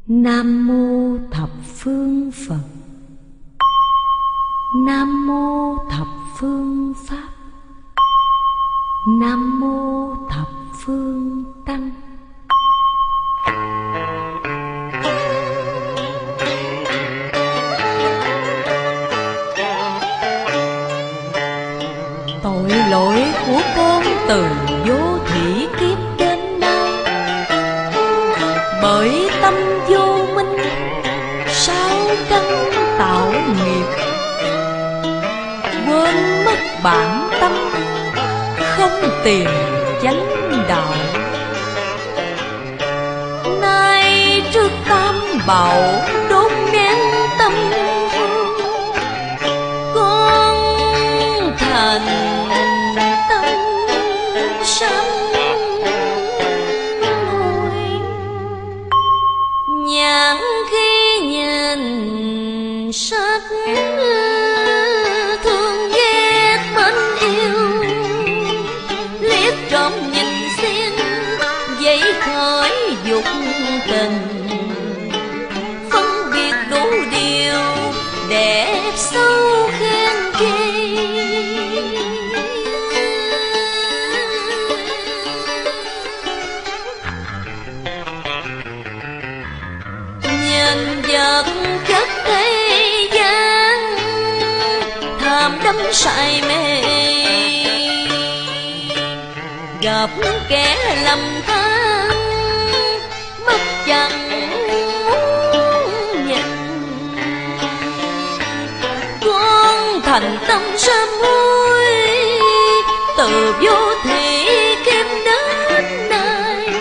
Nam mô thập phương Phật. Nam mô thập phương Pháp. Nam mô thập phương Tăng. Tội lỗi của con từ vô thủy kiếp đến nay, bởi tâm vô minh sáu căn tạo nghiệp, quên mất bản tâm, không tìm chánh đạo. Nay trước tam bảo đốt nén tâm hương, con thành tâm sám hối. Nhãn khi nhìn sách thương ghét mến yêu, liếc trộm nhìn xin dậy khởi dục tình, phân biệt đủ điều đẹp xấu khen chê. Nhân vật chất thế gian tham đắm say mê, gặp kẻ lầm than mắt chẳng muốn nhìn. Con thành tâm sám hối từ vô thủy kiếp đến nay,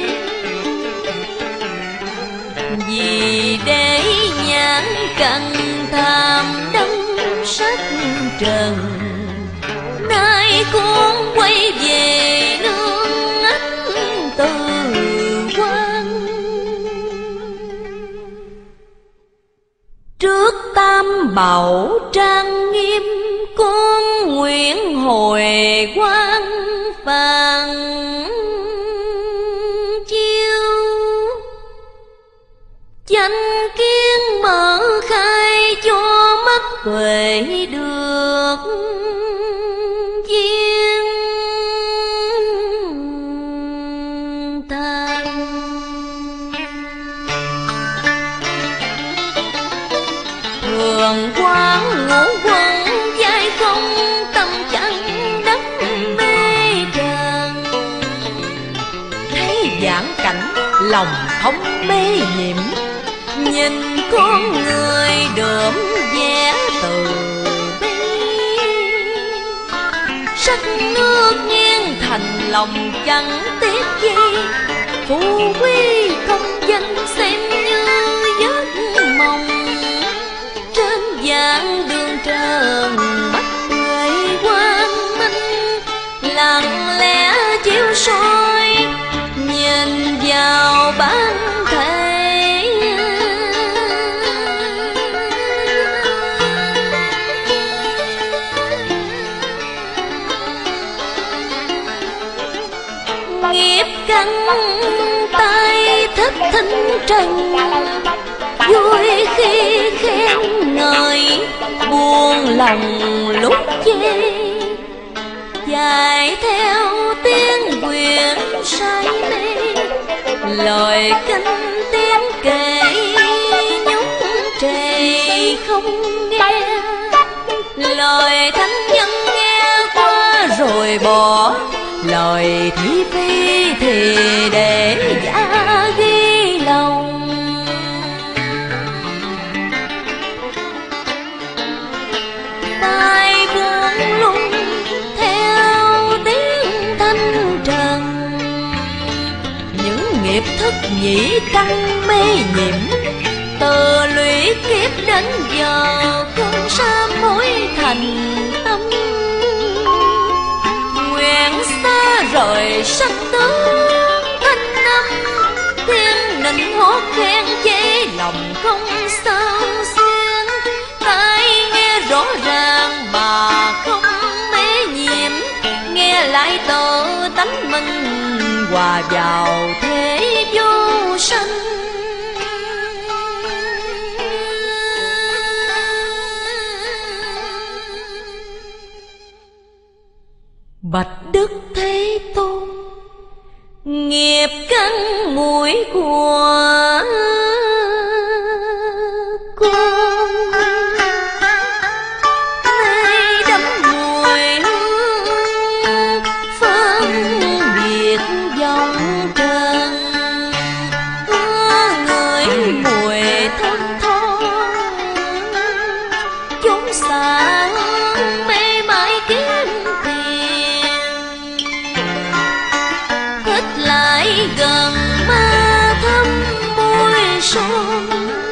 vì để nhãn cần tham đắm sắc trần. Nay con quay về nương ánh từ quan, trước tam bảo trang nghiêm con nguyện hồi quang phàn chiếu. Chánh kiến mở khai cho mắt tuệ được viên thành. Thường quán ngũ quẩn dai không, tâm chẳng đắm mê trần. Thấy vãng cảnh lòng không mê nhiễm, nhìn con người đượm vẻ từ bi. Sắc nước nghiêng thành lòng chẳng tiếc gì, phú quý công danh xem như giấc mộng. Trên vạn đường trần mắt huệ quang minh, lặng lẽ chiếu soi nhìn vào bản thể. Nghiệp căn tay thích thính trần, vui khi khen ngợi, buồn lòng lúc chê. Chạy theo tiếng quyền say mê, lời kinh tiếng kể nhúng trề không nghe. Lời thánh nhân nghe qua rồi bỏ, lời thị phi thì để giả ghi lòng. Tai buông lung theo tiếng thanh trần, những nghiệp thức nhĩ căn mê nhiễm. Từ lũy kiếp đến giờ con sám hối thành tâm, nguyện xa rời sắc tướng thanh năm. Thiên nịnh hót khen chê lòng không sao xuyên, tai nghe rõ ràng mà không mê nhiễm. Nghe lại tự tánh mình hòa vào thế vô sanh. Bạch Đức Thế Tôn, nghiệp căn mũi của con nay đắm mùi hương phân biệt dòng trần, người mùi thân thon chốn xa mê mãi kiếm tiền, thích lại gần ma thăm môi son,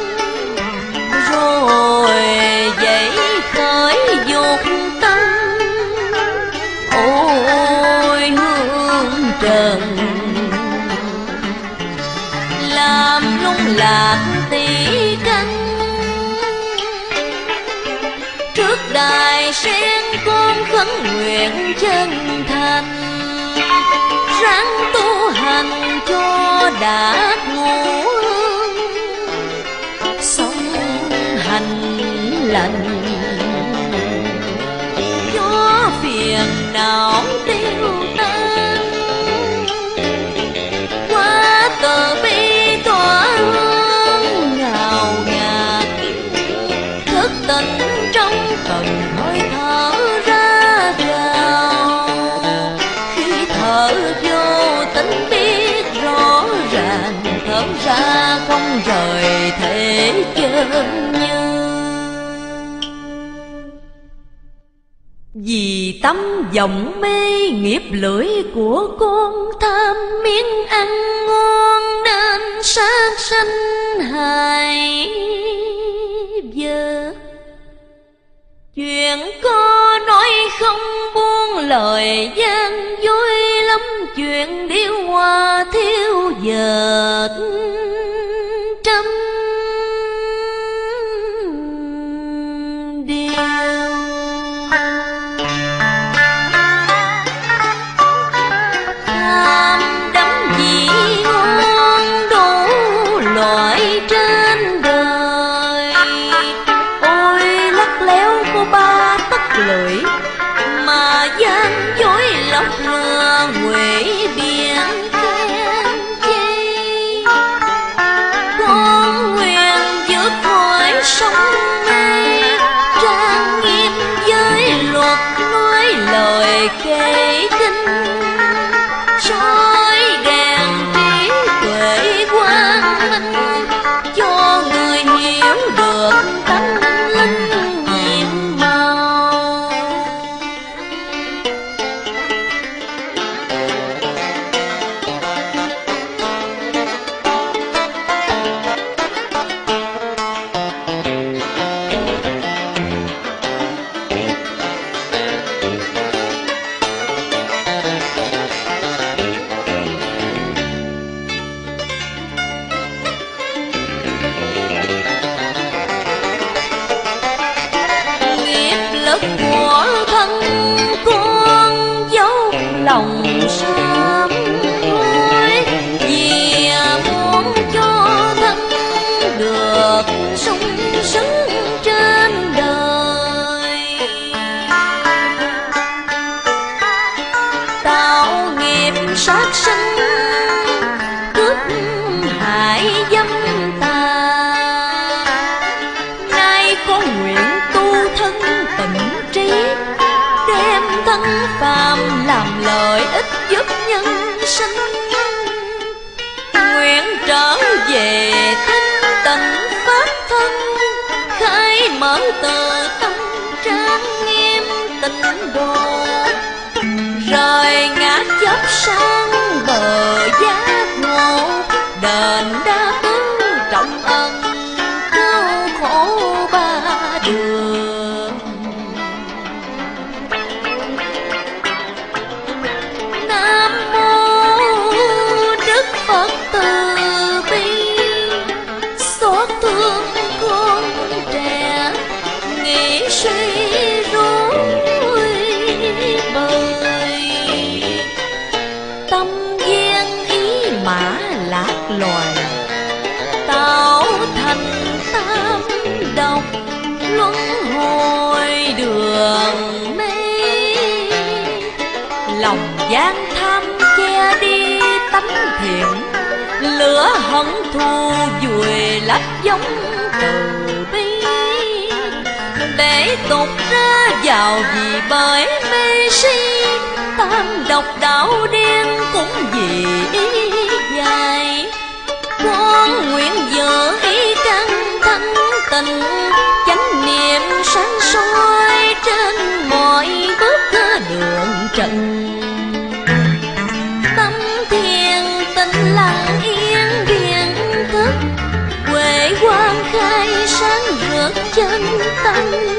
rồi dậy khởi dục tâm. Ôi hương trần làm lung lạc tỷ căn, trước đài sen con khấn nguyện chân thành, ráng tu hành cho đạt ngũ sống hành lành, gió phiền não tiêu tan, qua từ bi tỏa hương ngào ngạt, thức tỉnh trong từng hơi thở ra vào, khi thở vô tính biết rõ ràng, thở ra không rời thể chân như. Vì tâm vọng mê nghiệp lưỡi của con tham miếng ăn ngon, nên sát sanh hại vợ. Chuyện có nói không buông lời gian dối lắm, chuyện điêu hoa thiếu dệt trăm điều. Tham đắm vị ngon đủ loại trên đời, ôi lắc léo của ba tấc lưỡi, mà gian dối lọc lừa quỷ biển khen chi. Con nguyện vượt khỏi sông mê, trang nghiêm với luật nói lời kể kinh, soi đèn trí tuệ quang minh, cho người hiểu được tánh linh nhiệm màu. Nghiệp lực của thân con dấu lòng sám hối, vì muốn cho thân được sung sướng trên đời. Tạo nghiệp sát sinh cướp hại dâm tà, nay con nguyện tu thân tịnh trí, đem thân phàm làm lợi ích giúp nhân sinh. Nguyện trở về thanh tịnh pháp thân, khai mở từ tâm trang nghiêm tịnh độ, rời ngã chấp sang bờ giác ngộ, đền đáp ứng trọng ân cứu khổ ba đường. Nam mô Đức Phật từ bi, xót thương con trẻ nghĩ suy rối bời, tâm gian ý mã lạc loài, tạo gian tham che đi tánh thiện, lửa hận thù vùi lấp giống từ bi, để tục ra vào vì bởi mê si, tam độc đạo đen cũng vì ý dài. Con nguyện giữ ý căn thanh tịnh, chánh niệm sáng soi trên mọi bước đường trần. Tâm thiền tĩnh lặng yên điện thức, huệ quang khai sáng rực chân tâm.